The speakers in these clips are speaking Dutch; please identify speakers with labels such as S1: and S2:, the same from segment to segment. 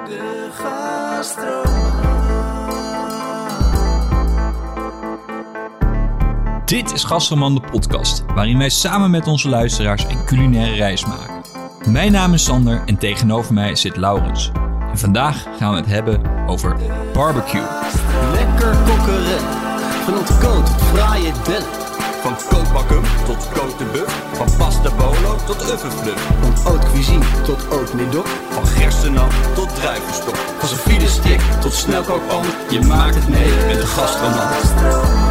S1: De gastroman.
S2: Dit is Gastroman de podcast, waarin wij samen met onze luisteraars een culinaire reis maken. Mijn naam is Sander en tegenover mij zit Laurens. En vandaag gaan we het hebben over barbecue.
S3: Lekker kokkeren, van ontkoot tot fraaie dellen.
S4: Van kookbakken tot côte de bœuf, van pasta bolo tot oeufenfluf.
S3: Van haute cuisine tot haute médoc.
S4: Van gerstenap tot druivenstok.
S3: Van zijn file stick tot snelkookpan.
S4: Je maakt het mee met de gastroman.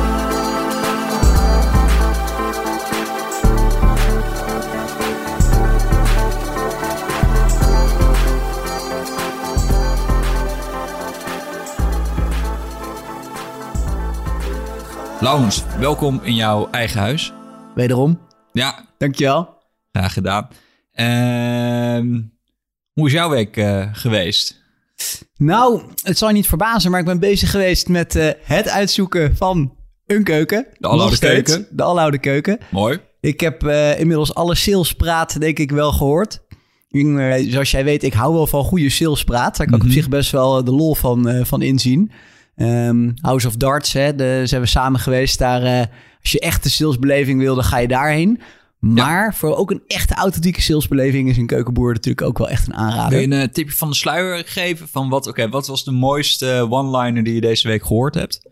S2: Laurens, welkom in jouw eigen huis.
S5: Wederom.
S2: Ja,
S5: Dankjewel.
S2: graag gedaan. Hoe is jouw week geweest?
S5: Nou, het zal je niet verbazen, maar ik ben bezig geweest met het uitzoeken van een keuken.
S2: De aloude
S5: Nog steeds.
S2: keuken.
S5: De aloude keuken.
S2: Mooi.
S5: Ik heb inmiddels alle salespraat denk ik wel gehoord. Zoals jij weet, ik hou wel van goede salespraat. Daar kan ik op zich best wel de lol van inzien. House of Darts, daar zijn we samen geweest. Daar, als je echt de salesbeleving wil, dan ga je daarheen. Maar voor ook een echte authentieke salesbeleving is een keukenboer natuurlijk ook wel echt een aanrader.
S2: Wil je een tipje van de sluier geven? Van wat was de mooiste one-liner die je deze week gehoord hebt?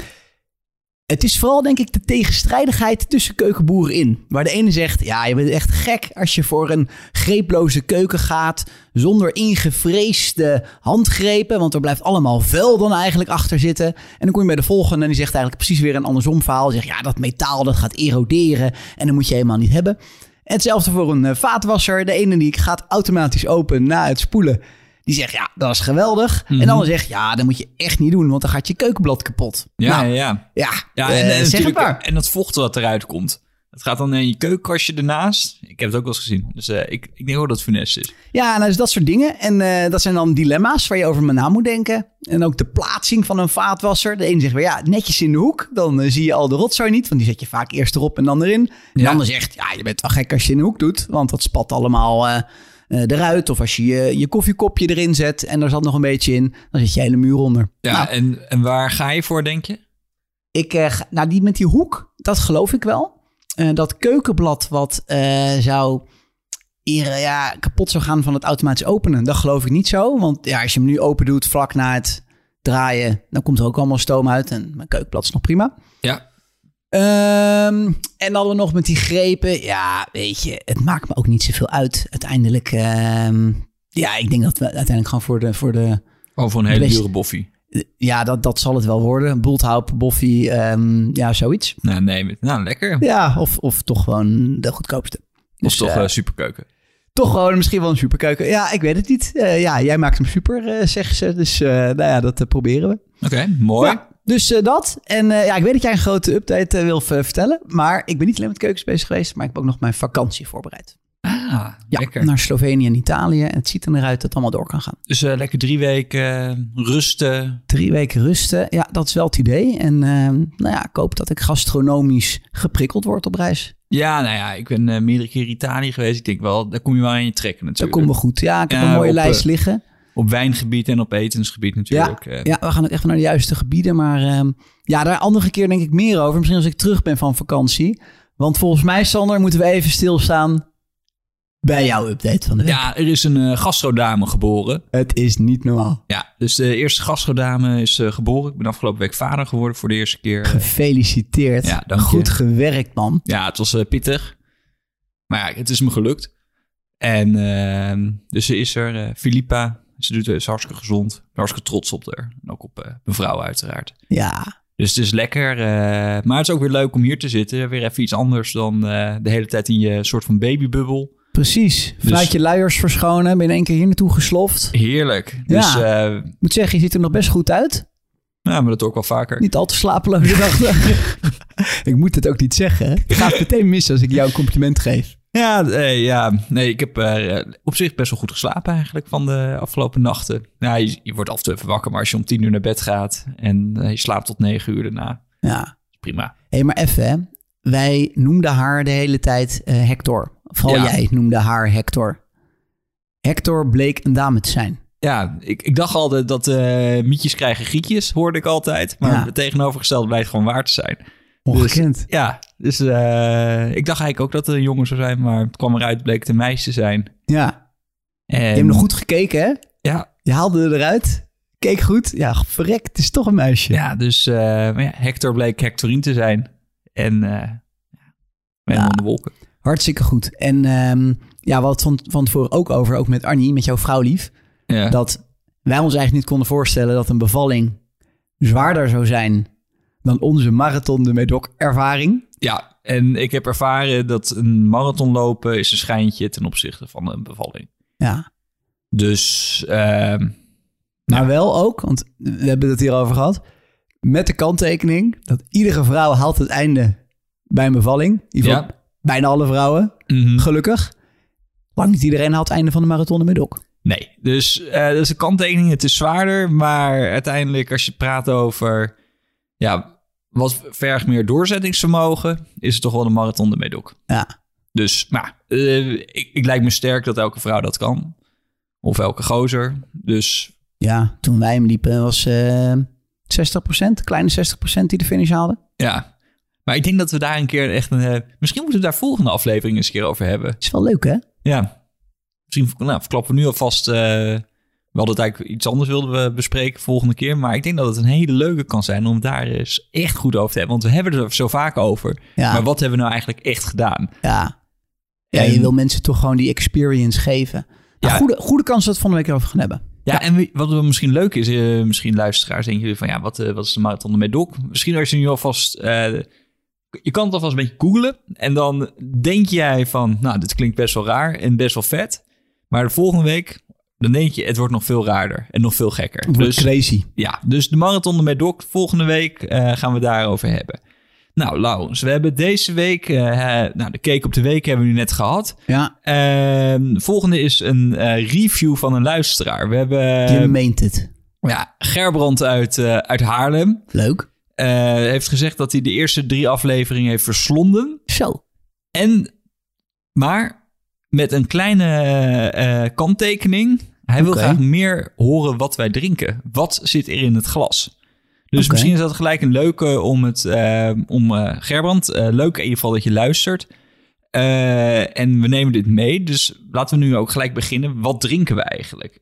S5: Het is vooral, denk ik, de tegenstrijdigheid tussen keukenboeren in. Waar de ene zegt, ja, je bent echt gek als je voor een greeploze keuken gaat, zonder ingevreesde handgrepen, want er blijft allemaal vuil dan eigenlijk achter zitten. En dan kom je bij de volgende en die zegt eigenlijk precies weer een andersom verhaal. Die zegt, ja, dat metaal, dat gaat eroderen en dat moet je helemaal niet hebben. En hetzelfde voor een vaatwasser. De ene die gaat automatisch open na het spoelen. Die zegt, ja, dat is geweldig. En de ander zegt, ja, dat moet je echt niet doen, want dan gaat je keukenblad kapot.
S2: Ja.
S5: En zeg het maar.
S2: En dat vocht wat eruit komt. Het gaat dan in je keukenkastje ernaast. Ik heb het ook wel eens gezien. Dus ik denk wel dat het funest is.
S5: Ja, nou, dus dat soort dingen. En dat zijn dan dilemma's waar je over na moet denken. En ook de plaatsing van een vaatwasser. De ene zegt weer, ja, netjes in de hoek. Dan zie je al de rotzooi niet, want die zet je vaak eerst erop en dan erin. En de ander zegt, ja, je bent wel gek als je in de hoek doet, want dat spat allemaal eruit. Of als je je koffiekopje erin zet en er zat nog een beetje in, dan zit je hele muur onder.
S2: Ja,
S5: nou,
S2: en waar ga je voor, denk je?
S5: Die met die hoek, dat geloof ik wel. Dat keukenblad wat zou kapot zou gaan van het automatisch openen, dat geloof ik niet zo. Want ja, als je hem nu open doet vlak na het draaien, dan komt er ook allemaal stoom uit en mijn keukenblad is nog prima.
S2: Ja.
S5: En dan we nog met die grepen. Ja, weet je, het maakt me ook niet zoveel uit. Uiteindelijk, ik denk dat we uiteindelijk gewoon voor de
S2: Voor een hele dure boffie.
S5: Ja, dat zal het wel worden. Bulthaup, boffie, zoiets.
S2: Nou, lekker.
S5: Ja, of toch gewoon de goedkoopste.
S2: Of toch superkeuken.
S5: Toch gewoon misschien wel een superkeuken. Ja, ik weet het niet. Jij maakt hem super, zeggen ze. Dus dat proberen we.
S2: Oké, mooi.
S5: Ja, dus dat. En ik weet dat jij een grote update wil vertellen. Maar ik ben niet alleen met keukens bezig geweest, maar ik heb ook nog mijn vakantie voorbereid.
S2: Lekker.
S5: Naar Slovenië en Italië. En het ziet er naar uit dat het allemaal door kan gaan.
S2: Dus lekker 3 weken rusten.
S5: 3 weken rusten, ja, dat is wel het idee. En ik hoop dat ik gastronomisch geprikkeld word op reis.
S2: Ja, ik ben meerdere keer in Italië geweest. Ik denk wel, daar kom je wel aan je trekken natuurlijk.
S5: Dat komt wel goed. Ja, ik heb een mooie lijst liggen.
S2: Op wijngebied en op etensgebied natuurlijk.
S5: Ja, we gaan ook echt naar de juiste gebieden. Maar daar andere keer denk ik meer over. Misschien als ik terug ben van vakantie. Want volgens mij, Sander, moeten we even stilstaan bij jouw update van de week.
S2: Ja, er is een gastrodame geboren.
S5: Het is niet normaal.
S2: Ja, dus de eerste gastrodame is geboren. Ik ben afgelopen week vader geworden voor de eerste keer.
S5: Gefeliciteerd.
S2: Ja, dank je.
S5: Goed gewerkt, man.
S2: Ja, het was pittig. Maar ja, het is me gelukt. En dus ze is er. Filippa, ze is hartstikke gezond. Hartstikke trots op haar. En ook op mijn vrouw uiteraard.
S5: Ja.
S2: Dus het is lekker. Maar het is ook weer leuk om hier te zitten. Weer even iets anders dan de hele tijd in je soort van babybubbel.
S5: Precies. Vanuit je luiers verschonen. Ben je in één keer hier naartoe gesloft.
S2: Heerlijk.
S5: Dus,
S2: ik
S5: moet zeggen, je ziet er nog best goed uit.
S2: Ja, maar dat ook wel vaker.
S5: Niet al te slapeloze dagen. Ik moet het ook niet zeggen. Ik ga het meteen missen als ik jou een compliment geef.
S2: Ik heb op zich best wel goed geslapen eigenlijk van de afgelopen nachten. Ja, je wordt af en toe even wakker, maar als je om 10 uur naar bed gaat en je slaapt tot 9 uur daarna, is prima.
S5: Hé, maar even, hè. Wij noemden haar de hele tijd Hector. Vooral jij noemde haar Hector. Hector bleek een dame te zijn.
S2: Ja, ik dacht altijd dat mietjes krijgen grietjes, hoorde ik altijd. Maar het tegenovergestelde blijkt gewoon waar te zijn.
S5: Ongekend.
S2: Dus ik dacht eigenlijk ook dat het een jongen zou zijn, maar het kwam eruit, bleek het een meisje te zijn.
S5: Ja.
S2: En,
S5: je hebt nog goed gekeken, hè?
S2: Ja.
S5: Je haalde er eruit. Keek goed. Ja, verrek, het is toch een meisje.
S2: Ja, dus Hector bleek Hectorine te zijn. En helemaal de wolken.
S5: Hartstikke goed. En we hadden het van tevoren ook over, ook met Annie, met jouw vrouwlief.
S2: Ja.
S5: Dat wij ons eigenlijk niet konden voorstellen dat een bevalling zwaarder zou zijn dan onze Marathon de Médoc ervaring.
S2: Ja, en ik heb ervaren dat een marathon lopen is een schijntje ten opzichte van een bevalling.
S5: Ja.
S2: Dus...
S5: maar wel ook, want we hebben het hierover gehad, met de kanttekening dat iedere vrouw haalt het einde bij een bevalling. In ieder geval bijna alle vrouwen, gelukkig. Lang niet iedereen haalt het einde van de Marathon de Médoc.
S2: Nee, dus dat is een kanttekening. Het is zwaarder, maar uiteindelijk als je praat over wat vergt meer doorzettingsvermogen, is het toch wel de Marathon de Médoc.
S5: Ja.
S2: Dus, ik lijkt me sterk dat elke vrouw dat kan. Of elke gozer. Dus... Ja,
S5: toen wij hem liepen was 60%, kleine 60% die de finish haalden.
S2: Ja, maar ik denk dat we daar een keer echt misschien moeten we daar volgende aflevering eens een keer over hebben.
S5: Is wel leuk, hè?
S2: Ja. Misschien verklappen we nu alvast... we hadden het eigenlijk iets anders wilden we bespreken volgende keer. Maar ik denk dat het een hele leuke kan zijn om daar eens echt goed over te hebben. Want we hebben het er zo vaak over. Ja. Maar wat hebben we nou eigenlijk echt gedaan?
S5: Ja, je wil mensen toch gewoon die experience geven. Nou, goede kans dat we het volgende week erover gaan hebben.
S2: Ja, en wat misschien leuk is, misschien luisteraars denken jullie van wat is de Marathon de Médoc? Misschien als je nu alvast, je kan het alvast een beetje googlen en dan denk jij van, dit klinkt best wel raar en best wel vet. Maar de volgende week, dan denk je, het wordt nog veel raarder en nog veel gekker.
S5: Het wordt crazy.
S2: Ja, dus de Marathon de Médoc, volgende week gaan we daarover hebben. Nou, Laurens, we hebben deze week... de Cake op de Week hebben we nu net gehad.
S5: Ja.
S2: Volgende is een review van een luisteraar. We hebben...
S5: Je meent het.
S2: Ja, Gerbrand uit Haarlem.
S5: Leuk.
S2: Heeft gezegd dat hij de eerste 3 afleveringen heeft verslonden.
S5: Zo.
S2: Maar met een kleine kanttekening. Hij wil graag meer horen wat wij drinken. Wat zit er in het glas? Dus misschien is dat gelijk een leuke om Gerbrand. Leuk in ieder geval dat je luistert. En we nemen dit mee. Dus laten we nu ook gelijk beginnen. Wat drinken we eigenlijk?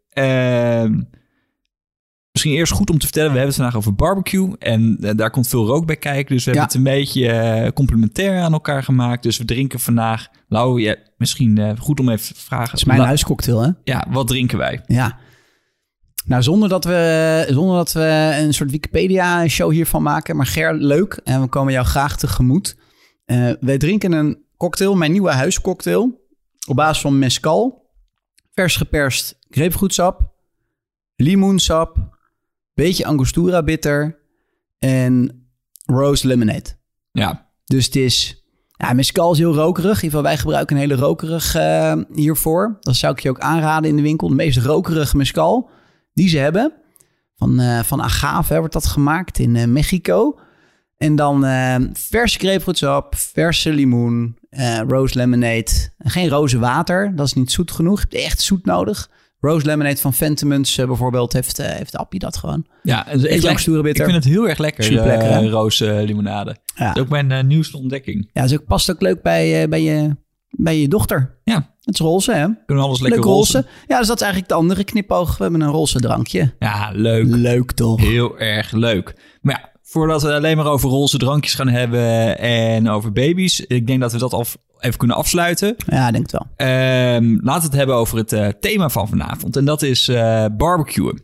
S2: Misschien eerst goed om te vertellen. We hebben het vandaag over barbecue. En daar komt veel rook bij kijken. Dus we hebben het een beetje complementair aan elkaar gemaakt. Dus we drinken vandaag... Lau, misschien goed om even te vragen.
S5: Het is mijn huiscocktail, hè?
S2: Ja, wat drinken wij?
S5: Ja. Nou, zonder dat we een soort Wikipedia-show hiervan maken. Maar Ger, leuk. En we komen jou graag tegemoet. Wij drinken een cocktail, mijn nieuwe huiscocktail. Op basis van mezcal. Vers geperst grapefruitsap. Limoensap. Beetje angostura bitter. En rose lemonade.
S2: Ja.
S5: Dus het is... Ja, mezcal is heel rokerig. In ieder geval, wij gebruiken een hele rokerig hiervoor. Dat zou ik je ook aanraden in de winkel. De meest rokerige mezcal die ze hebben. Van agave wordt dat gemaakt in Mexico. En dan verse grapefruitsap, verse limoen, rose lemonade. Geen roze water, dat is niet zoet genoeg. Je hebt echt zoet nodig. Rose lemonade van Fentimans bijvoorbeeld heeft Appie dat gewoon.
S2: Ja,
S5: ik vind
S2: het heel erg lekker,
S5: lekker
S2: roze limonade. Ja. Dat is ook mijn nieuwste ontdekking.
S5: Ja, dus past ook leuk bij je dochter.
S2: Ja.
S5: Het is roze, hè?
S2: Kunnen alles lekker
S5: roze. Ja, dus dat is eigenlijk de andere knipoog. We hebben een roze drankje.
S2: Ja, leuk.
S5: Leuk toch?
S2: Heel erg leuk. Maar ja, voordat we alleen maar over roze drankjes gaan hebben en over baby's. Ik denk dat we dat al even kunnen afsluiten.
S5: Ja, ik denk het wel.
S2: Laten we het hebben over het thema van vanavond. En dat is barbecuen.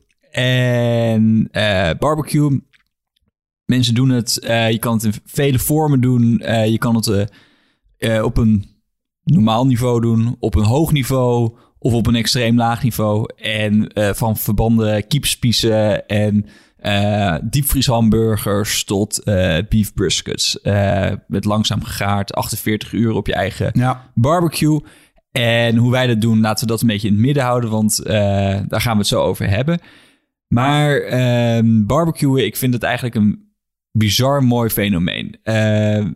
S2: En barbecue, mensen doen het. Je kan het in vele vormen doen. Je kan het op een normaal niveau doen, op een hoog niveau of op een extreem laag niveau. En van verbanden kiepspiezen en diepvrieshamburgers tot beef briskets. Met langzaam gegaard, 48 uur op je eigen barbecue. En hoe wij dat doen, laten we dat een beetje in het midden houden, want daar gaan we het zo over hebben. Maar barbecuen, ik vind het eigenlijk een bizar mooi fenomeen.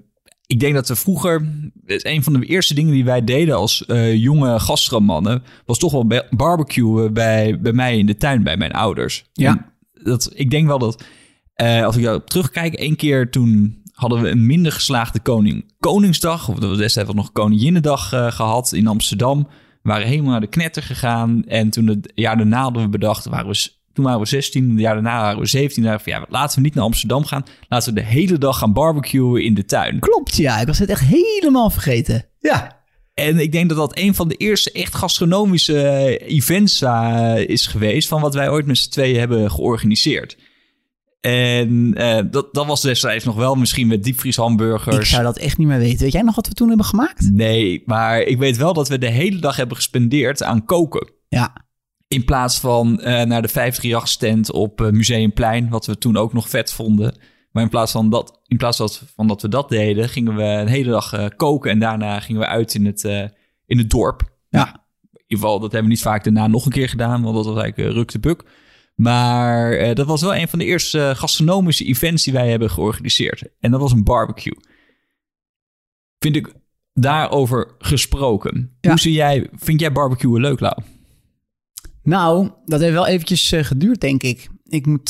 S2: ik denk dat we vroeger... Een van de eerste dingen die wij deden als jonge gastromannen... was toch wel barbecuen bij mij in de tuin, bij mijn ouders.
S5: Ja.
S2: Ik denk wel dat... als ik daarop terugkijk, 1 keer toen hadden we een minder geslaagde Koningsdag. Of dat we destijds nog Koninginnedag gehad in Amsterdam. We waren helemaal naar de knetter gegaan. En toen het jaar daarna hadden we bedacht... Toen waren we 16, het jaar daarna waren we 17. Laten we niet naar Amsterdam gaan. Laten we de hele dag gaan barbecuen in de tuin.
S5: Klopt, ja. Ik was het echt helemaal vergeten. Ja.
S2: En ik denk dat dat een van de eerste echt gastronomische events is geweest... van wat wij ooit met z'n tweeën hebben georganiseerd. En dat was destijds nog wel misschien met diepvrieshamburgers.
S5: Ik zou dat echt niet meer weten. Weet jij nog wat we toen hebben gemaakt?
S2: Nee, maar ik weet wel dat we de hele dag hebben gespendeerd aan koken.
S5: Ja.
S2: In plaats van naar de 538-stand op Museumplein, wat we toen ook nog vet vonden. Maar in plaats van dat we dat deden, gingen we een hele dag koken. En daarna gingen we uit in het dorp.
S5: Ja.
S2: In ieder geval, dat hebben we niet vaak daarna nog een keer gedaan, want dat was eigenlijk ruk de buk. Maar dat was wel een van de eerste gastronomische events die wij hebben georganiseerd. En dat was een barbecue. Vind ik daarover gesproken.
S5: Ja.
S2: Vind jij barbecuen leuk, Lau?
S5: Nou, dat heeft wel eventjes geduurd, denk ik. Ik moet...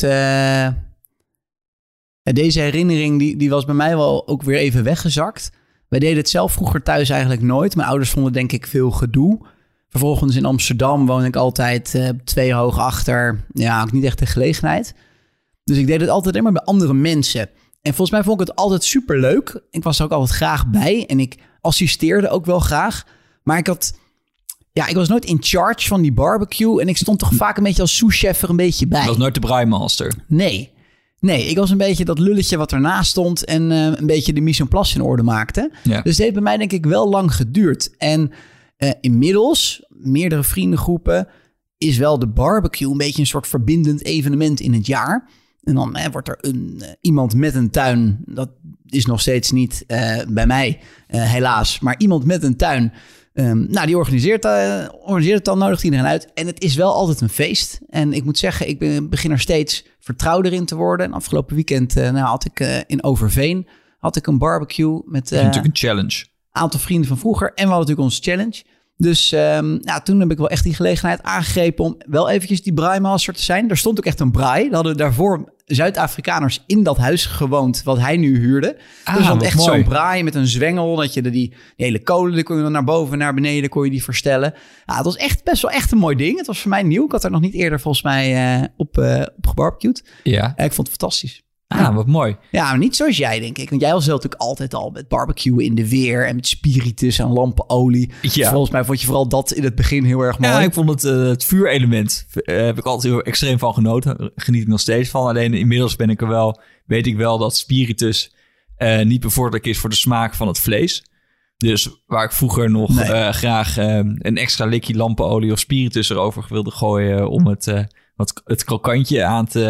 S5: deze herinnering die was bij mij wel ook weer even weggezakt. Wij deden het zelf vroeger thuis eigenlijk nooit. Mijn ouders vonden denk ik veel gedoe. Vervolgens in Amsterdam woonde ik altijd 2 hoog achter. Ja, ook niet echt de gelegenheid. Dus ik deed het altijd immer bij andere mensen. En volgens mij vond ik het altijd superleuk. Ik was er ook altijd graag bij. En ik assisteerde ook wel graag. Maar ik was nooit in charge van die barbecue. En ik stond toch vaak een beetje als sous-chef er een beetje bij.
S2: Dat was nooit de braaimaster.
S5: Nee, ik was een beetje dat lulletje wat ernaast stond... en een beetje de mise en place in orde maakte.
S2: Ja.
S5: Dus het heeft bij mij denk ik wel lang geduurd. En inmiddels, meerdere vriendengroepen... is wel de barbecue een beetje een soort verbindend evenement in het jaar. En dan wordt er iemand met een tuin... dat is nog steeds niet bij mij, helaas... maar iemand met een tuin... die organiseert het dan, nodigt iedereen uit. En het is wel altijd een feest. En ik moet zeggen, ik begin er steeds vertrouwder in te worden. En afgelopen weekend had ik in Overveen een barbecue met
S2: natuurlijk een challenge.
S5: Aantal vrienden van vroeger. En we hadden natuurlijk onze challenge. Dus toen heb ik wel echt die gelegenheid aangegrepen om wel eventjes die braaimaster te zijn. Er stond ook echt een braai. We hadden daarvoor Zuid-Afrikaners in dat huis gewoond wat hij nu huurde. Dus dan echt zo'n braai met een zwengel. Dat je die hele kolen, die kon je dan naar boven en naar beneden kon je die verstellen. Ja, het was best wel echt een mooi ding. Het was voor mij nieuw. Ik had er nog niet eerder volgens mij op gebarbecued.
S2: Ja.
S5: Ik vond het fantastisch.
S2: Wat mooi.
S5: Ja, maar niet zoals jij, denk ik. Want jij was natuurlijk altijd al met barbecue in de weer... en met spiritus en lampenolie.
S2: Ja.
S5: Volgens mij vond je vooral dat in het begin heel erg mooi.
S2: Ja, ik vond het vuurelement... heb ik altijd heel extreem van genoten. Geniet ik nog steeds van. Alleen inmiddels weet ik wel dat spiritus... niet bevorderlijk is voor de smaak van het vlees. Dus waar ik vroeger nog graag een extra likje lampenolie of spiritus erover wilde gooien... om het krokantje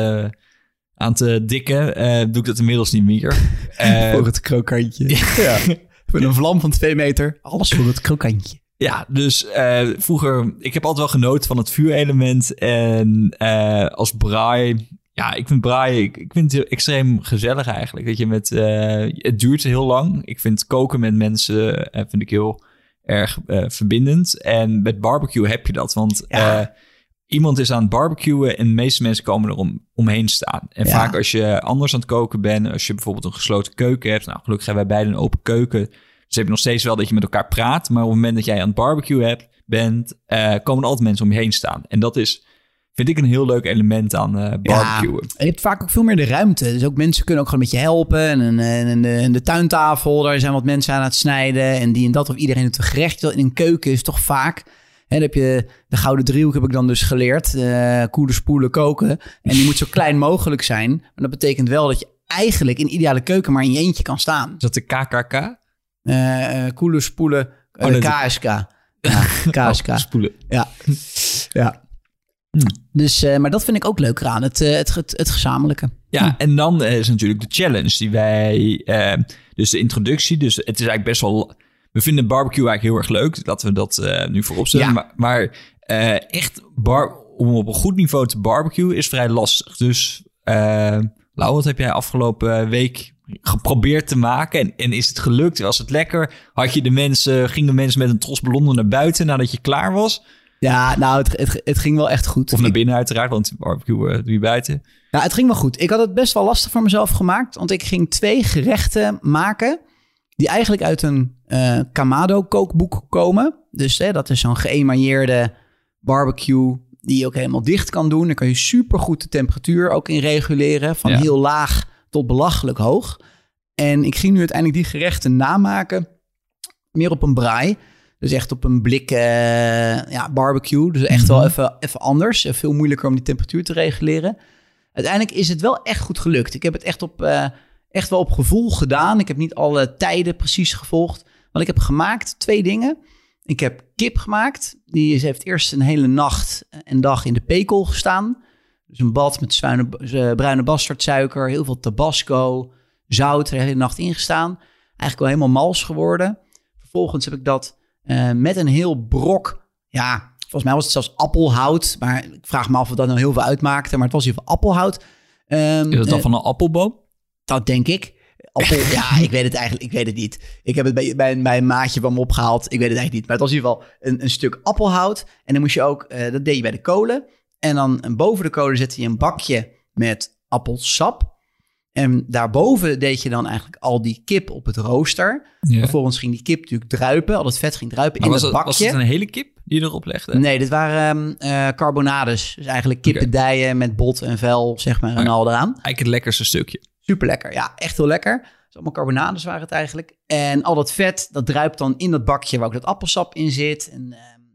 S2: aan te dikken, doe ik dat inmiddels niet meer.
S5: Voor het krokantje. Ja. Met een vlam van 2 meter, alles voor het krokantje.
S2: Ja, dus vroeger... Ik heb altijd wel genoten van het vuurelement. En als braai... Ja, ik vind braai... Ik vind het extreem gezellig eigenlijk. Dat je het duurt heel lang. Ik vind koken met mensen vind ik heel erg verbindend. En met barbecue heb je dat. Want... Ja. Iemand is aan het barbecuen en de meeste mensen komen er omheen staan. En vaak als je anders aan het koken bent, als je bijvoorbeeld een gesloten keuken hebt. Nou, gelukkig hebben wij beide een open keuken. Dus heb je nog steeds wel dat je met elkaar praat. Maar op het moment dat jij aan het barbecuen bent, komen er altijd mensen om je heen staan. En dat vind ik een heel leuk element aan barbecuen.
S5: Ja, je hebt vaak ook veel meer de ruimte. Dus ook mensen kunnen ook gewoon een beetje helpen. En de tuintafel, daar zijn wat mensen aan het snijden. En die en dat, of iedereen het gerecht wil. In een keuken is toch vaak... En dan heb je de gouden driehoek, heb ik dan dus geleerd. Koelen, spoelen, koken. En die moet zo klein mogelijk zijn. Maar dat betekent wel dat je eigenlijk in de ideale keuken maar in je eentje kan staan.
S2: Is dat de KKK?
S5: Koelen, spoelen, KSK. Ja, KSK.
S2: Spoelen.
S5: Ja. Dus, maar dat vind ik ook leuk aan, het gezamenlijke.
S2: Ja, en dan is natuurlijk de challenge die wij... dus de introductie. Dus het is eigenlijk best wel... We vinden barbecue eigenlijk heel erg leuk. Laten we dat nu voorop stellen. Ja. Maar echt om op een goed niveau te barbecuen is vrij lastig. Dus Lau, wat heb jij afgelopen week geprobeerd te maken? En is het gelukt? Was het lekker? Gingen mensen met een tros ballonnen naar buiten nadat je klaar was?
S5: Ja, nou, het ging wel echt goed.
S2: Of naar binnen uiteraard, want barbecue doe je buiten.
S5: Ja, het ging wel goed. Ik had het best wel lastig voor mezelf gemaakt. Want ik ging 2 gerechten maken die eigenlijk uit een Kamado kookboek komen. Dus dat is zo'n geëmailleerde barbecue die je ook helemaal dicht kan doen. Dan kan je supergoed de temperatuur ook in reguleren. Van heel laag tot belachelijk hoog. En ik ging nu uiteindelijk die gerechten namaken. Meer op een braai. Dus echt op een blik barbecue. Dus echt wel even anders. Veel moeilijker om die temperatuur te reguleren. Uiteindelijk is het wel echt goed gelukt. Ik heb het echt wel op gevoel gedaan. Ik heb niet alle tijden precies gevolgd. Want ik heb gemaakt 2 dingen. Ik heb kip gemaakt. Die heeft eerst een hele nacht en dag in de pekel gestaan. Dus een bad met bruine bastardsuiker, heel veel tabasco, zout, er de hele nacht ingestaan. Eigenlijk wel helemaal mals geworden. Vervolgens heb ik dat met een heel brok, volgens mij was het zelfs appelhout. Maar ik vraag me af of dat nou heel veel uitmaakte. Maar het was in ieder geval appelhout.
S2: Is het dan van een appelboom?
S5: Dat denk ik. Ik weet het eigenlijk. Ik weet het niet. Ik heb het bij een maatje van me opgehaald. Ik weet het eigenlijk niet. Maar het was in ieder geval een stuk appelhout. En dan moest je ook, dat deed je bij de kolen. En dan boven de kolen zette je een bakje met appelsap. En daarboven deed je dan eigenlijk al die kip op het rooster. Ja. Vervolgens ging die kip natuurlijk druipen. Al het vet ging druipen in het bakje.
S2: Was het een hele kip die je erop legde?
S5: Nee, dit waren carbonades. Dus eigenlijk kippendijen met bot en vel, zeg maar, en al eraan.
S2: Eigenlijk het lekkerste stukje.
S5: Super lekker, ja, echt heel lekker. Dus allemaal carbonades waren het eigenlijk. En al dat vet, dat druipt dan in dat bakje waar ook dat appelsap in zit. En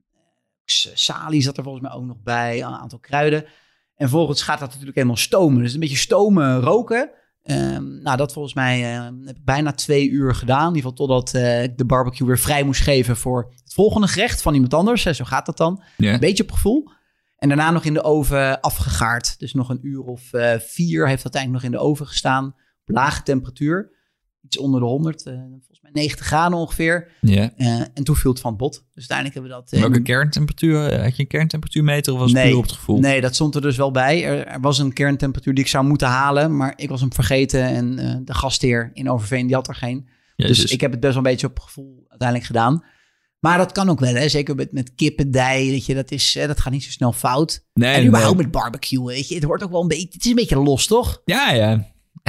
S5: salie zat er volgens mij ook nog bij, een aantal kruiden. En vervolgens gaat dat natuurlijk helemaal stomen. Dus een beetje stomen, roken. Dat volgens mij heb ik bijna 2 uur gedaan. In ieder geval totdat ik de barbecue weer vrij moest geven voor het volgende gerecht van iemand anders. Zo gaat dat dan.
S2: Yeah.
S5: Een beetje op gevoel. En daarna nog in de oven afgegaard. Dus nog 1 uur of 4 heeft dat eigenlijk nog in de oven gestaan. Op lage temperatuur. Iets onder de 100. Volgens mij 90 graden ongeveer.
S2: Yeah.
S5: En toen viel het van het bot. Dus uiteindelijk hebben we dat...
S2: Welke kerntemperatuur? Had je een kerntemperatuurmeter of was het puur op het gevoel?
S5: Nee, dat stond er dus wel bij. Er was een kerntemperatuur die ik zou moeten halen. Maar ik was hem vergeten. En de gastheer in Overveen, die had er geen.
S2: Jezus.
S5: Dus ik heb het best wel een beetje op gevoel uiteindelijk gedaan. Maar dat kan ook wel, hè? Zeker met kippendij, weet je, dat gaat niet zo snel fout.
S2: Nee,
S5: en überhaupt met barbecue, weet je, het hoort ook wel een beetje, het is een beetje los, toch?
S2: Ja.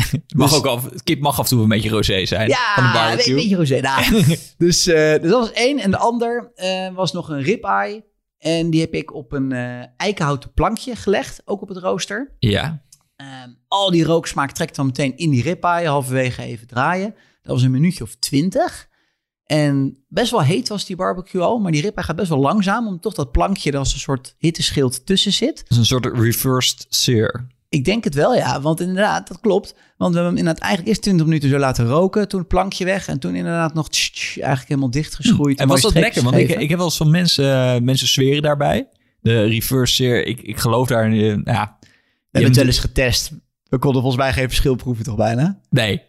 S2: Kip mag af en toe een beetje rosé zijn.
S5: Ja,
S2: van de barbecue.
S5: een beetje rosé. Nou. dus dat was 1. En de ander was nog een ribeye. En die heb ik op een eikenhouten plankje gelegd, ook op het rooster.
S2: Ja.
S5: Al die rooksmaak trekt dan meteen in die ribeye, halverwege even draaien. Dat was een minuutje of 20. En best wel heet was die barbecue al, maar die ribeye gaat best wel langzaam, omdat toch dat plankje er als een soort hitteschild tussen zit.
S2: Dat is een soort reversed sear.
S5: Ik denk het wel, ja, want inderdaad, dat klopt. Want we hebben hem inderdaad eigenlijk eerst 20 minuten zo laten roken, toen het plankje weg en toen inderdaad nog eigenlijk helemaal dichtgeschroeid.
S2: En was dat lekker? Want ik heb wel eens van mensen zweren daarbij. De reverse sear, ik geloof daar...
S5: We hebben het wel eens getest. We konden volgens mij geen verschil proeven toch bijna?
S2: Nee.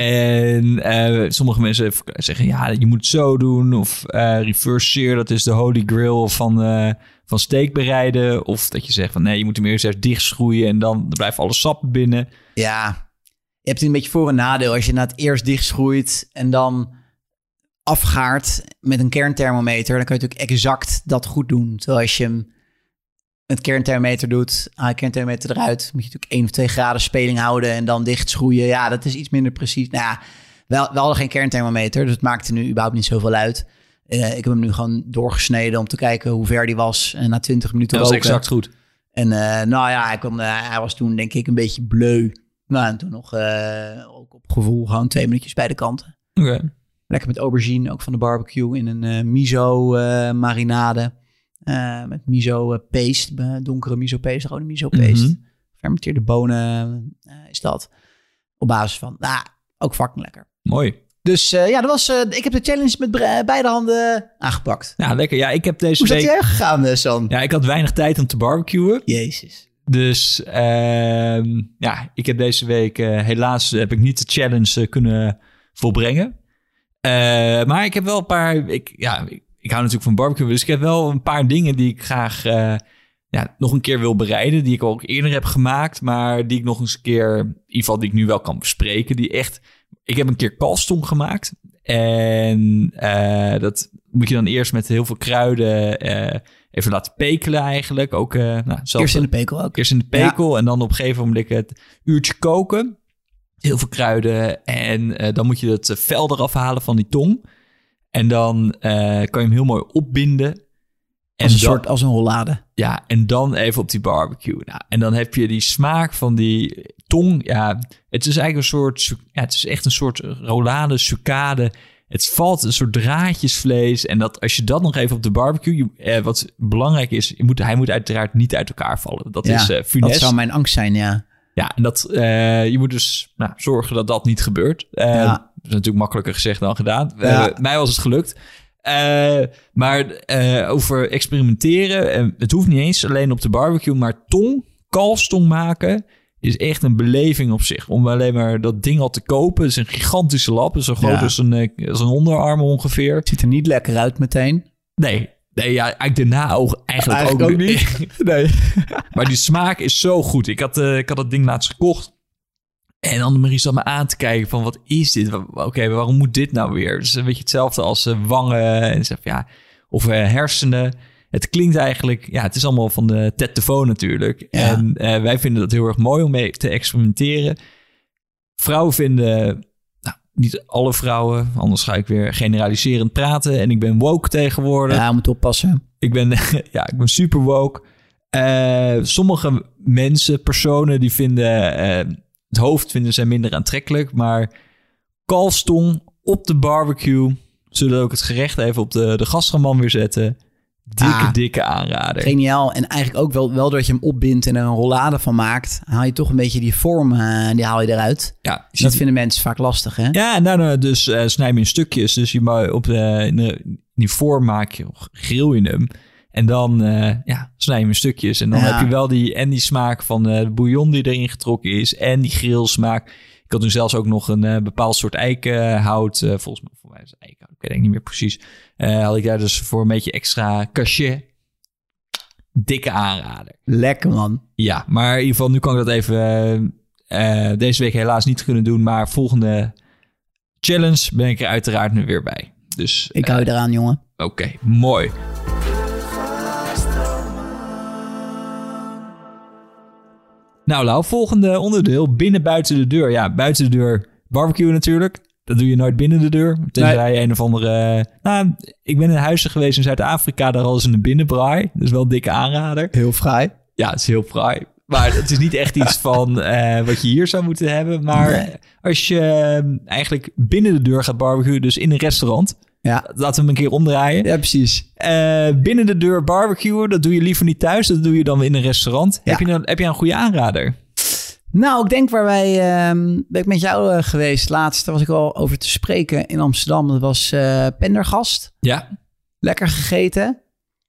S2: En sommige mensen zeggen, ja, je moet het zo doen. Of reverse sear, dat is de holy grail van steak bereiden. Of dat je zegt van, nee, je moet hem eerst dichtschroeien en dan blijft alle sap binnen.
S5: Ja, je hebt een beetje voor- en nadeel. Als je na het eerst dichtschroeit en dan afgaart met een kernthermometer, dan kan je natuurlijk exact dat goed doen. Terwijl als je hem het kernthermometer doet, haal je kernthermometer eruit, moet je natuurlijk 1 of 2 graden speling houden en dan dichtschroeien. Ja, dat is iets minder precies. Nou ja, we hadden geen kernthermometer, dus het maakte nu überhaupt niet zoveel uit. Ik heb hem nu gewoon doorgesneden om te kijken hoe ver die was. En na 20 minuten
S2: dat
S5: roken.
S2: was exact goed.
S5: En hij was toen denk ik een beetje bleu. Nou, en toen nog ook op gevoel gewoon 2 minuutjes bij de kanten.
S2: Okay.
S5: Lekker met aubergine, ook van de barbecue, in een miso marinade. Met miso paste, donkere miso paste, rode miso paste. Mm-hmm. Fermenteerde bonen is dat. Op basis van, ook fucking lekker.
S2: Mooi.
S5: Dus dat was, ik heb de challenge met beide handen aangepakt.
S2: Ja, lekker. Ja, ik heb deze
S5: week... Hoe is dat
S2: gegaan,
S5: San?
S2: Ja, ik had weinig tijd om te barbecuen.
S5: Jezus.
S2: Dus ik heb deze week helaas heb ik niet de challenge kunnen volbrengen. Maar ik heb wel een paar... Ik hou natuurlijk van barbecue, dus ik heb wel een paar dingen die ik graag nog een keer wil bereiden. Die ik al eerder heb gemaakt. Maar die ik nog eens een keer... In ieder geval die ik nu wel kan bespreken. Ik heb een keer kalfstong gemaakt. En dat moet je dan eerst met heel veel kruiden even laten pekelen eigenlijk. Ook,
S5: Eerst in de pekel ook.
S2: Eerst in de pekel en dan op een gegeven moment het uurtje koken. Heel veel kruiden. En dan moet je het vel eraf halen van die tong. En dan kan je hem heel mooi opbinden.
S5: Als een rollade.
S2: Ja, en dan even op die barbecue. Nou, en dan heb je die smaak van die tong. Ja, het is eigenlijk een soort... Ja, het is echt een soort rollade, sucade. Het valt een soort draadjesvlees. En dat als je dat nog even op de barbecue... wat belangrijk is, hij moet uiteraard niet uit elkaar vallen. Dat is funest.
S5: Dat zou mijn angst zijn, ja.
S2: Ja, en je moet dus zorgen dat dat niet gebeurt. Dat is natuurlijk makkelijker gezegd dan gedaan. Mij was het gelukt. Maar over experimenteren... het hoeft niet eens alleen op de barbecue... maar kalfstong maken... is echt een beleving op zich. Om alleen maar dat ding al te kopen. Het is een gigantische lap. Zo groot als een onderarm ongeveer. Het
S5: ziet er niet lekker uit meteen.
S2: Nee, eigenlijk daarna eigenlijk ook niet. Nee. Maar die smaak is zo goed. Ik had dat ding laatst gekocht. En Annemarie zat me aan te kijken van, wat is dit? Oké, waarom moet dit nou weer? Dus een beetje hetzelfde als wangen en of hersenen. Het klinkt eigenlijk... Ja, het is allemaal van de Ted Devoe natuurlijk. Ja. En wij vinden dat heel erg mooi om mee te experimenteren. Vrouwen vinden... niet alle vrouwen, anders ga ik weer generaliserend praten. En ik ben woke tegenwoordig.
S5: Ja, moet oppassen.
S2: Ik ben super woke. Sommige personen, die vinden... het hoofd vinden zij minder aantrekkelijk. Maar kalfstong op de barbecue... zullen ook het gerecht even op de gastroman weer zetten... Dikke aanrader.
S5: Geniaal. En eigenlijk ook wel doordat je hem opbindt en er een rollade van maakt... haal je toch een beetje die vorm, die haal je eruit. Ja, dat vinden mensen vaak lastig, hè?
S2: Ja, en daarna dus snij je in stukjes. Dus je in die vorm maak je, grill je hem. En dan snij je hem in stukjes. En dan heb je wel die smaak van de bouillon die erin getrokken is... en die grillsmaak. Ik had nu zelfs ook nog een bepaald soort eikenhout. Volgens mij is het eikenhout. Ik weet het niet meer precies. Had ik daar dus voor een beetje extra cachet. Dikke aanrader.
S5: Lekker, man.
S2: Ja, maar in ieder geval, nu kan ik dat even deze week helaas niet kunnen doen. Maar volgende challenge ben ik er uiteraard nu weer bij. Dus
S5: ik hou je eraan, jongen.
S2: Oké, mooi. Nou, Lau, volgende onderdeel. Binnen, buiten de deur. Ja, buiten de deur barbecue natuurlijk. Dat doe je nooit binnen de deur. Tenzij een of andere... ik ben in huizen geweest in Zuid-Afrika. Daar hadden ze een binnenbraai. Dus wel een dikke aanrader.
S5: Heel fraai.
S2: Ja, het is heel fraai. Maar het is niet echt iets van wat je hier zou moeten hebben. Maar als je eigenlijk binnen de deur gaat barbecuen, dus in een restaurant... Ja. Laten we hem een keer omdraaien.
S5: Ja, precies.
S2: Binnen de deur barbecuen, dat doe je liever niet thuis. Dat doe je dan in een restaurant. Ja. Heb je een goede aanrader?
S5: Nou, ik denk ben ik met jou geweest laatst. Daar was ik al over te spreken in Amsterdam. Dat was Pendergast.
S2: Ja.
S5: Lekker gegeten.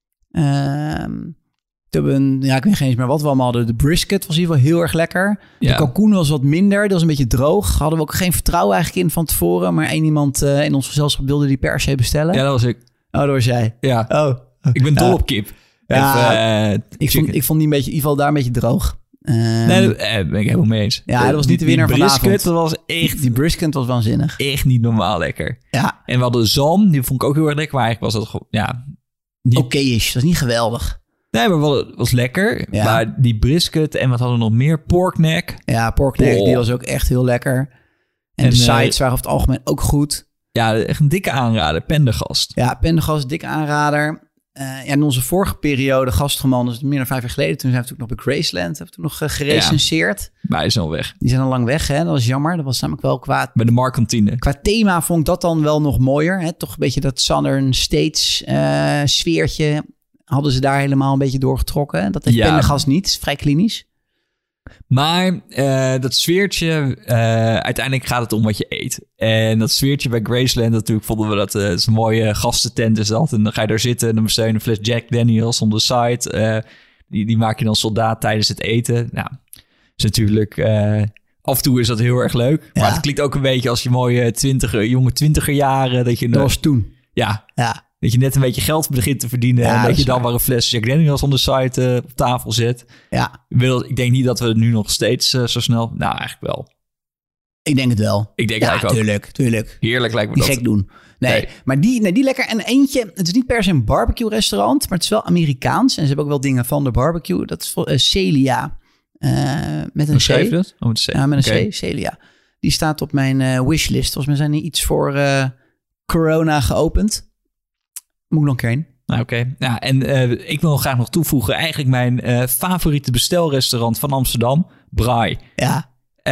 S5: Ik weet geen eens meer wat we allemaal hadden. De brisket was in ieder geval heel erg lekker. Ja. De kalkoen was wat minder. Dat was een beetje droog. Hadden we ook geen vertrouwen eigenlijk in van tevoren. Maar één iemand in ons gezelschap wilde die per se bestellen.
S2: Ja, dat was ik.
S5: Oh, dat was jij.
S2: Ja. Oh. Ik ben dol op kip.
S5: Ja, ik vond die een beetje, in ieder geval daar een beetje droog.
S2: Nee, daar ben ik helemaal mee eens.
S5: Ja, dat was niet de winnaar van de avond.
S2: Die
S5: brisket was waanzinnig.
S2: Echt niet normaal lekker.
S5: Ja.
S2: En we hadden zalm. Die vond ik ook heel erg lekker. Maar eigenlijk was dat gewoon,
S5: Oké-ish. Dat is niet geweldig.
S2: Nee, maar het was lekker. Ja. Maar die brisket en wat hadden we nog meer? Porkneck.
S5: Ja, porkneck, die was ook echt heel lekker. En de sides waren over het algemeen ook goed.
S2: Ja, echt een dikke aanrader. Pendergast.
S5: Ja, Pendergast, dikke aanrader. In onze vorige periode, Gastroman, dus meer dan 5 jaar geleden... toen zijn we natuurlijk nog bij Graceland, hebben we toen nog gerecenseerd.
S2: Ja, maar die zijn al weg.
S5: Die zijn al lang weg, hè? Dat was jammer. Dat was namelijk wel qua...
S2: Bij de Marktkantine.
S5: Qua thema vond ik dat dan wel nog mooier. Hè? Toch een beetje dat Southern States sfeertje... hadden ze daar helemaal een beetje doorgetrokken. Dat heeft Pendergast niet. Het is vrij klinisch.
S2: Maar dat sfeertje... uiteindelijk gaat het om wat je eet. En dat sfeertje bij Graceland natuurlijk vonden we dat... het is een mooie gastentent is dat. En dan ga je daar zitten en dan bestel je een fles Jack Daniels on the side. Die maak je dan soldaat tijdens het eten. Nou, is natuurlijk... af en toe is dat heel erg leuk. Ja. Maar het klinkt ook een beetje als je mooie jonge 20er jaren. Dat was
S5: toen.
S2: Ja. Dat je net een beetje geld begint te verdienen.
S5: Ja,
S2: en
S5: dat
S2: dat je
S5: is
S2: dan
S5: waar.
S2: maar een fles Jack Daniels on de site op tafel zet.
S5: Ja,
S2: Ik denk niet dat we het nu nog steeds zo snel... Nou, eigenlijk wel.
S5: ik denk het wel.
S2: Ik denk
S5: ja,
S2: eigenlijk ook.
S5: tuurlijk.
S2: Heerlijk lijkt me
S5: Niet
S2: dat.
S5: gek doen. Nee,
S2: Nee.
S5: maar die lekker. En eentje, het is niet per se een barbecue restaurant, maar het is wel Amerikaans. En ze hebben ook wel dingen van de barbecue. Dat is Celia. Met een
S2: Hoe schrijf je
S5: C.
S2: dat? Oh, met een C.
S5: Ja, met een
S2: Oké.
S5: C, Celia. Die staat op mijn wishlist. Volgens mij zijn die iets voor corona geopend. Moet ik nog een keer heen.
S2: Nou, oké. Ja, en ik wil graag nog toevoegen... eigenlijk mijn favoriete bestelrestaurant van Amsterdam. Braai.
S5: Ja,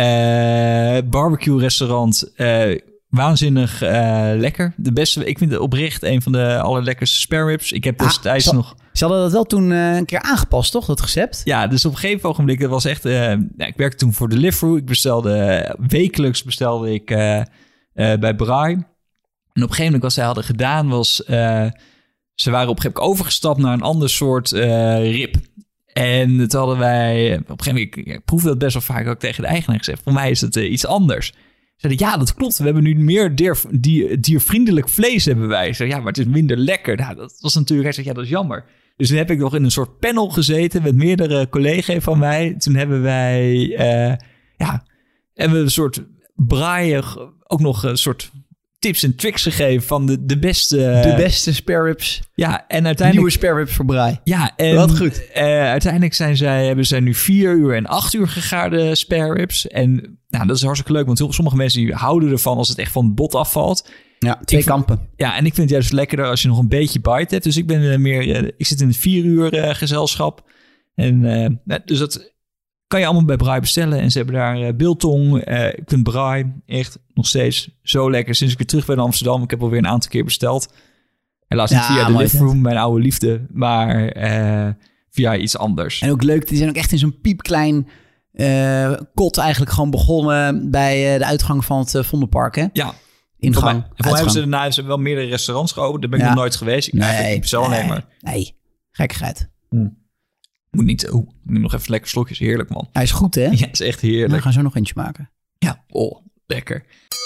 S2: Barbecue restaurant. Waanzinnig lekker. De beste, ik vind het oprecht een van de allerlekkerste spare ribs. Ik heb destijds nog...
S5: ze hadden dat wel toen een keer aangepast, toch? Dat recept?
S2: Ja, dus op een gegeven ogenblik, dat was echt... ik werkte toen voor Deliveroo. Wekelijks bestelde ik bij Braai. En op een gegeven moment wat zij hadden gedaan was... ze waren op een gegeven moment overgestapt naar een ander soort rib. En toen hadden wij... Op een gegeven moment, ik proefde dat best wel vaak ook tegen de eigenaar gezegd. Voor mij is het iets anders. Zeiden, ja, dat klopt. We hebben nu meer diervriendelijk vlees hebben wij. Zeiden, ja, maar het is minder lekker. Nou, dat was natuurlijk... Hij zei, ja, dat is jammer. Dus toen heb ik nog in een soort panel gezeten met meerdere collega's van mij. Toen hebben wij... hebben we een soort braaien... Ook nog een soort tips en tricks gegeven van de beste...
S5: De beste spare ribs.
S2: Ja, en uiteindelijk...
S5: Nieuwe spare ribs voor Braai.
S2: Ja, en
S5: Wat goed.
S2: Uiteindelijk hebben zij nu 4 uur en 8 uur gegaarde spare ribs. En nou, dat is hartstikke leuk, want sommige mensen die houden ervan als het echt van het bot afvalt.
S5: Ja, twee kampen.
S2: Ja, en ik vind het juist lekkerder als je nog een beetje bite hebt. Dus ik ben ik zit in het 4 uur gezelschap. En dus dat kan je allemaal bij Braai bestellen. En ze hebben daar biltong. Ik vind Braai echt nog steeds zo lekker. Sinds ik weer terug ben in Amsterdam. Ik heb alweer een aantal keer besteld. Helaas niet via Deliveroo, mijn oude liefde. Maar via iets anders.
S5: En ook leuk, die zijn ook echt in zo'n piepklein kot eigenlijk gewoon begonnen bij de uitgang van het Vondelpark, hè?
S2: Ja.
S5: Ingang,
S2: Voor mij hebben ze daarna wel meerdere restaurants geopend. Daar ben ik nog nooit geweest. Ik
S5: Nee, gekkigheid.
S2: Moet niet... ik neem nog even lekker slokjes. Heerlijk, man.
S5: Hij is goed, hè?
S2: Ja, is echt heerlijk.
S5: We gaan zo nog eentje maken.
S2: Ja, lekker.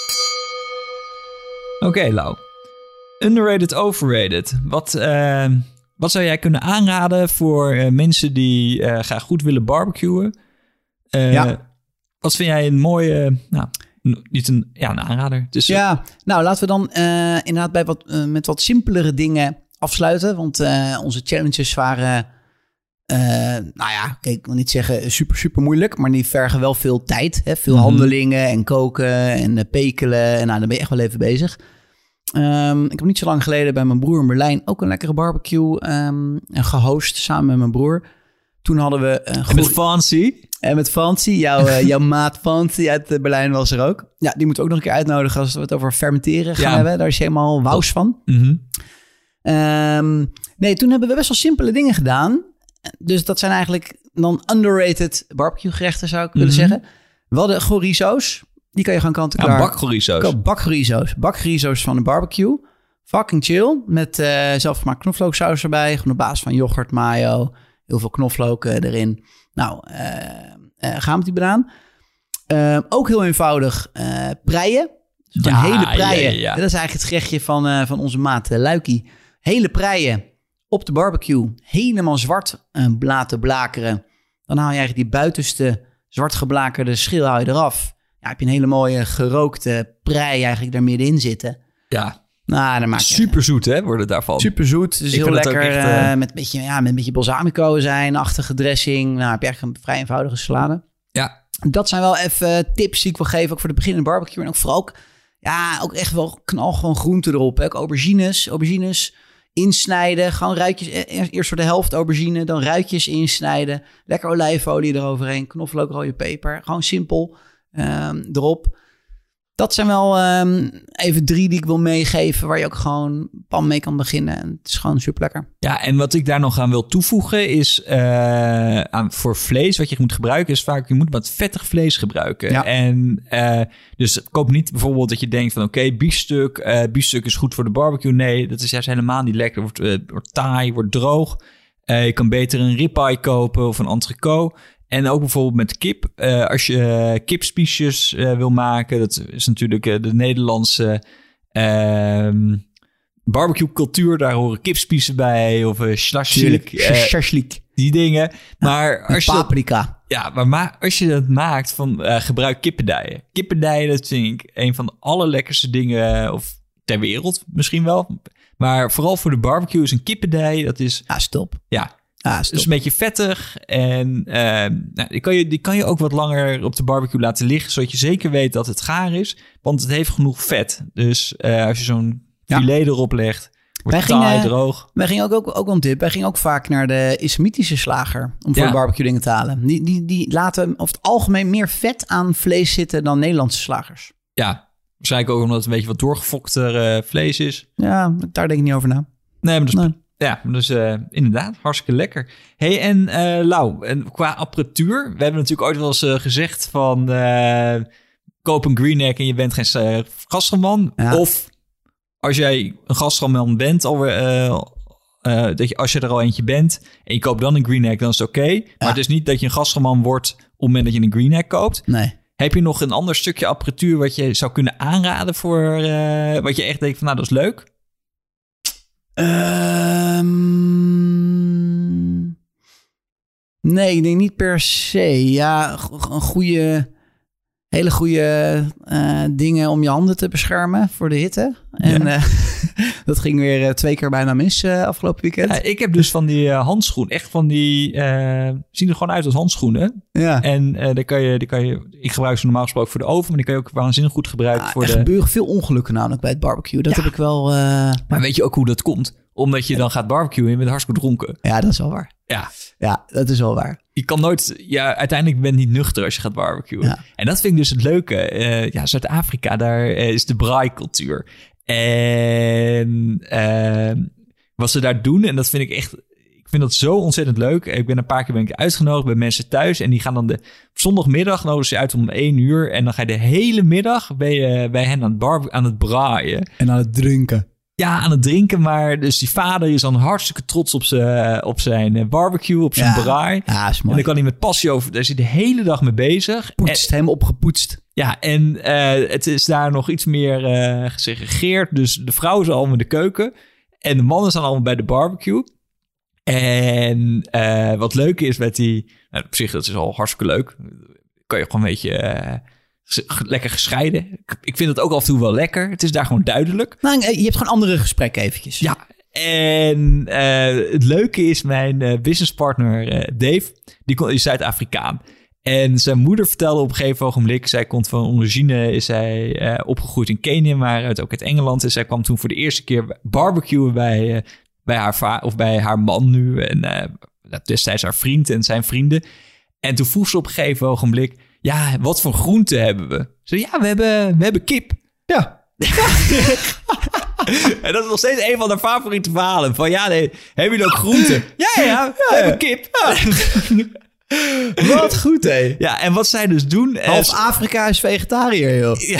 S2: Oké, Lau. Underrated, overrated. Wat zou jij kunnen aanraden voor mensen die graag goed willen barbecuen? Wat vind jij een mooie... een aanrader. Dus,
S5: nou laten we dan inderdaad met wat simpelere dingen afsluiten. Want onze challenges waren... kijk, ik wil niet zeggen super, super moeilijk, maar die vergen wel veel tijd. Hè? Veel handelingen en koken en pekelen. En dan ben je echt wel even bezig. Ik heb niet zo lang geleden bij mijn broer in Berlijn ook een lekkere barbecue gehost samen met mijn broer. Toen hadden we...
S2: met Fancy.
S5: En met Fancy, jouw maat Fancy uit Berlijn was er ook. Ja, die moeten we ook nog een keer uitnodigen als we het over fermenteren gaan hebben. Daar is hij helemaal wous van.
S2: Mm-hmm.
S5: Toen hebben we best wel simpele dingen gedaan. Dus dat zijn eigenlijk dan underrated barbecue gerechten, zou ik willen zeggen. We hadden chorizo's. Die kan je gewoon kant-en-klaar.
S2: Bakchorizo's.
S5: Bakchorizo's van de barbecue. Fucking chill. Met zelfgemaakt knoflooksaus erbij. Gewoon op basis van yoghurt, mayo. Heel veel knoflook erin. Nou, gaan we die banaan. Ook heel eenvoudig. Preien. Van hele preien.
S2: Ja.
S5: Dat is eigenlijk het gerechtje van onze maat Luikie. Hele preien op de barbecue. Helemaal zwart laten blakeren. Dan haal je eigenlijk die buitenste zwart geblakerde schil haal je eraf. Ja, heb je een hele mooie gerookte prei eigenlijk daar middenin zitten.
S2: Ja.
S5: Nou, dan maak je...
S2: Super zoet, hè, wordt het daarvan.
S5: Super zoet. Dus heel lekker echt, met een beetje balsamico achtige dressing. Nou, heb je echt een vrij eenvoudige salade.
S2: Ja.
S5: Dat zijn wel even tips die ik wil geven, ook voor de beginnende barbecue. En ook vooral ook echt wel knal gewoon groenten erop. Hè. Ook aubergines insnijden. Gewoon ruitjes, eerst voor de helft aubergine, dan ruitjes insnijden. Lekker olijfolie eroverheen, knoflook, rode peper. Gewoon simpel erop. Dat zijn wel even 3 die ik wil meegeven, waar je ook gewoon pan mee kan beginnen. En het is gewoon super lekker.
S2: Ja, en wat ik daar nog aan wil toevoegen is voor vlees, wat je moet gebruiken, is vaak, je moet wat vettig vlees gebruiken. Ja. En dus koop niet bijvoorbeeld dat je denkt van oké, biefstuk is goed voor de barbecue. Nee, dat is juist helemaal niet lekker. Wordt taai, wordt droog. Je kan beter een ribeye kopen of een entrecote. En ook bijvoorbeeld met kip. Als je kipspiesjes wil maken. Dat is natuurlijk de Nederlandse barbecue cultuur, daar horen kipspiezen bij of shashlik.
S5: Shashlik.
S2: Die dingen. Maar als je
S5: paprika.
S2: maar als je dat maakt, gebruik kippendijen. Kippendijen, dat vind ik een van de allerlekkerste dingen of ter wereld misschien wel. Maar vooral voor de barbecue is een kippendij, dat is...
S5: Stop.
S2: Ja, het is een beetje vettig en die kan je ook wat langer op de barbecue laten liggen, zodat je zeker weet dat het gaar is, want het heeft genoeg vet. Dus als je zo'n filet erop legt, wordt het taai droog.
S5: Wij gingen ook een tip. Wij gingen ook vaak naar de islamitische slager om voor de barbecue dingen te halen. Die laten over het algemeen meer vet aan vlees zitten dan Nederlandse slagers.
S2: Ja, waarschijnlijk ook omdat het een beetje wat doorgefokter vlees is.
S5: Ja, daar denk ik niet over na.
S2: Nee, maar dus inderdaad, hartstikke lekker. Hey, en Lau, en qua apparatuur, we hebben natuurlijk ooit wel eens gezegd van koop een greenneck en je bent geen gastroman. Ja. Of als jij een gastroman bent, als je er al eentje bent en je koopt dan een greenneck, dan is het oké. Ja. Maar het is niet dat je een gastroman wordt op het moment dat je een greenneck koopt.
S5: Nee.
S2: Heb je nog een ander stukje apparatuur wat je zou kunnen aanraden voor wat je echt denkt van dat is leuk?
S5: Nee, ik denk niet per se. Ja, hele goede dingen om je handen te beschermen voor de hitte. En dat ging weer 2 keer bijna mis afgelopen weekend.
S2: Ja, ik heb dus van die handschoenen, echt van die, zien er gewoon uit als handschoenen. Ja. En die kan je, ik gebruik ze normaal gesproken voor de oven, maar die kan je ook waanzinnig goed gebruiken voor
S5: er gebeuren veel ongelukken namelijk bij het barbecue. Dat heb ik wel...
S2: Maar weet je ook hoe dat komt? Omdat je dan gaat barbecuen en je bent hartstikke dronken.
S5: Ja, dat is wel waar. Ja, dat is wel waar.
S2: Je kan nooit... uiteindelijk ben je niet nuchter als je gaat barbecuen. Ja. En dat vind ik dus het leuke. Zuid-Afrika, daar is de braai-cultuur. En wat ze daar doen, en dat vind ik echt... Ik vind dat zo ontzettend leuk. Ik ben een paar keer uitgenodigd bij mensen thuis. En die gaan dan op zondagmiddag nodigen ze uit om 1 uur. En dan ga je de hele middag bij hen aan het braaien.
S5: En aan het drinken.
S2: Ja, aan het drinken, maar dus die vader is dan hartstikke trots op zijn barbecue, op zijn braai. Ja, is mooi. En dan kan hij met passie over, daar zit de hele dag mee bezig.
S5: Helemaal opgepoetst.
S2: Ja, en het is daar nog iets meer gesegregeerd. Dus de vrouw is allemaal in de keuken en de mannen staan allemaal bij de barbecue. En wat leuk is met die, op zich dat is al hartstikke leuk. Kan je gewoon een beetje... lekker gescheiden. Ik vind het ook af en toe wel lekker. Het is daar gewoon duidelijk.
S5: Nou, je hebt gewoon andere gesprekken eventjes.
S2: Ja, en het leuke is mijn businesspartner Dave, die is Zuid-Afrikaan. En zijn moeder vertelde op een gegeven ogenblik, zij komt van origine, is zij opgegroeid in Kenia, maar ook uit Engeland. En zij kwam toen voor de eerste keer barbecuen bij haar man nu. En destijds haar vriend en zijn vrienden. En toen vroeg ze op een gegeven ogenblik, ja, wat voor groenten hebben we? Zo, ja, we hebben kip.
S5: Ja.
S2: En dat is nog steeds een van haar favoriete verhalen. Van hebben jullie ook groenten? Ja, we hebben kip.
S5: Ja. Wat goed, hé.
S2: Ja, en wat zij dus doen...
S5: Half Afrika is vegetariër, joh. Ja.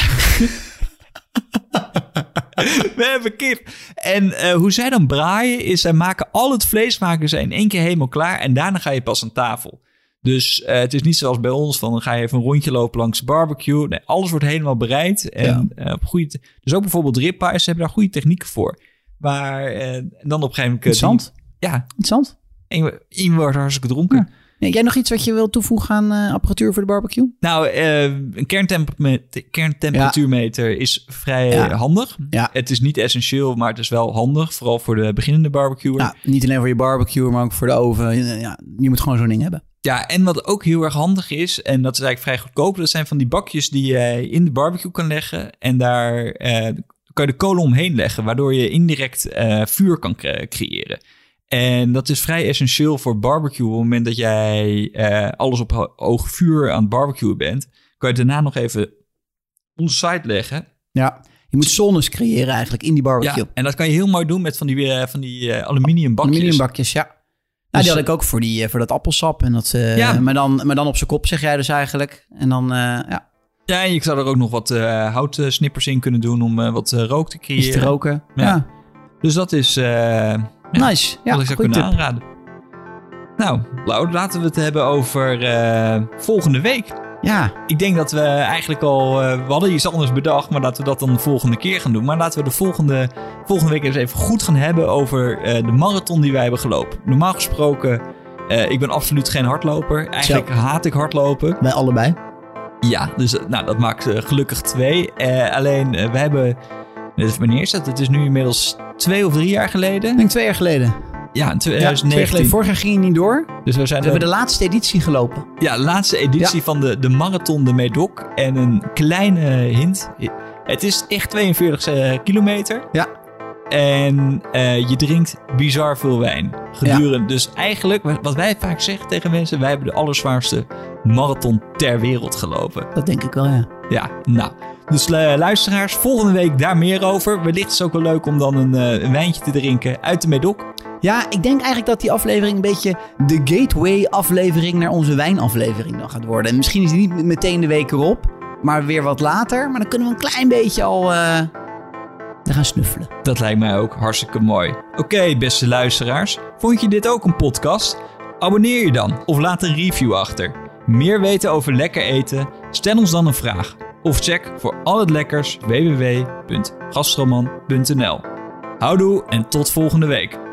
S2: We hebben kip. En hoe zij dan braaien is, zij maken al het vlees in 1 keer helemaal klaar. En daarna ga je pas aan tafel. Dus het is niet zoals bij ons van dan ga je even een rondje lopen langs de barbecue. Nee, alles wordt helemaal bereid. En dus ook bijvoorbeeld ribeyes, ze hebben daar goede technieken voor. Maar dan op een gegeven moment...
S5: Interessant.
S2: Interessant. En je wordt hartstikke dronken. Ja.
S5: Ja, jij nog iets wat je wil toevoegen aan apparatuur voor de barbecue?
S2: Nou, een kerntemperatuurmeter is vrij handig. Ja. Het is niet essentieel, maar het is wel handig. Vooral voor de beginnende barbecuer.
S5: Ja, niet alleen voor je barbecue, maar ook voor de oven. Ja, je moet gewoon zo'n ding hebben.
S2: Ja, en wat ook heel erg handig is, en dat is eigenlijk vrij goedkoop, dat zijn van die bakjes die je in de barbecue kan leggen. En daar kan je de kolen omheen leggen, waardoor je indirect vuur kan creëren. En dat is vrij essentieel voor barbecue. Op het moment dat jij alles op hoog vuur aan het barbecuen bent, kan je het daarna nog even on the side leggen.
S5: Ja, je moet zones creëren eigenlijk in die barbecue.
S2: Ja, en dat kan je heel mooi doen met van die aluminium bakjes.
S5: Aluminium bakjes, ja. Nou, die had ik ook voor dat appelsap. En dat, maar dan op zijn kop, zeg jij dus eigenlijk. En dan, ja.
S2: Ja, en je zou er ook nog wat houtsnippers in kunnen doen om wat rook te creëren.
S5: Iets te roken,
S2: ja. Dus dat is
S5: nice. Ja,
S2: wat ik zou kunnen aanraden. Nou, Lau, laten we het hebben over volgende week.
S5: Ja,
S2: Ik denk dat we eigenlijk al... we hadden iets anders bedacht, maar laten we dat dan de volgende keer gaan doen. Maar laten we de volgende week eens even goed gaan hebben over de marathon die wij hebben gelopen. Normaal gesproken, ik ben absoluut geen hardloper. Eigenlijk haat ik hardlopen.
S5: wij allebei.
S2: Ja, dus dat maakt gelukkig 2. Alleen, we hebben... Wanneer is dat? Het is nu inmiddels 2 of 3 jaar geleden.
S5: Ik denk 2 jaar geleden.
S2: Ja, in
S5: 2 jaar
S2: 2019.
S5: geleden. Vorig jaar ging je niet door.
S2: Dus we
S5: hebben de laatste editie gelopen.
S2: Ja, de laatste editie van de marathon de Médoc. En een kleine hint. Het is echt 42 kilometer.
S5: Ja.
S2: En je drinkt bizar veel wijn. Gedurende. Dus eigenlijk, wat wij vaak zeggen tegen mensen... wij hebben de allerzwaarste marathon ter wereld gelopen.
S5: Dat denk ik wel, ja.
S2: Ja, nou. Dus luisteraars, volgende week daar meer over. Wellicht is het ook wel leuk om dan een wijntje te drinken uit de Médoc.
S5: Ja, ik denk eigenlijk dat die aflevering een beetje de gateway aflevering naar onze wijnaflevering dan gaat worden. En misschien is die niet meteen de week erop, maar weer wat later. Maar dan kunnen we een klein beetje al gaan snuffelen.
S2: Dat lijkt mij ook hartstikke mooi. Oké, beste luisteraars. Vond je dit ook een podcast? Abonneer je dan of laat een review achter. Meer weten over lekker eten? Stel ons dan een vraag. Of check voor al het lekkers www.gastroman.nl. Houdoe en tot volgende week.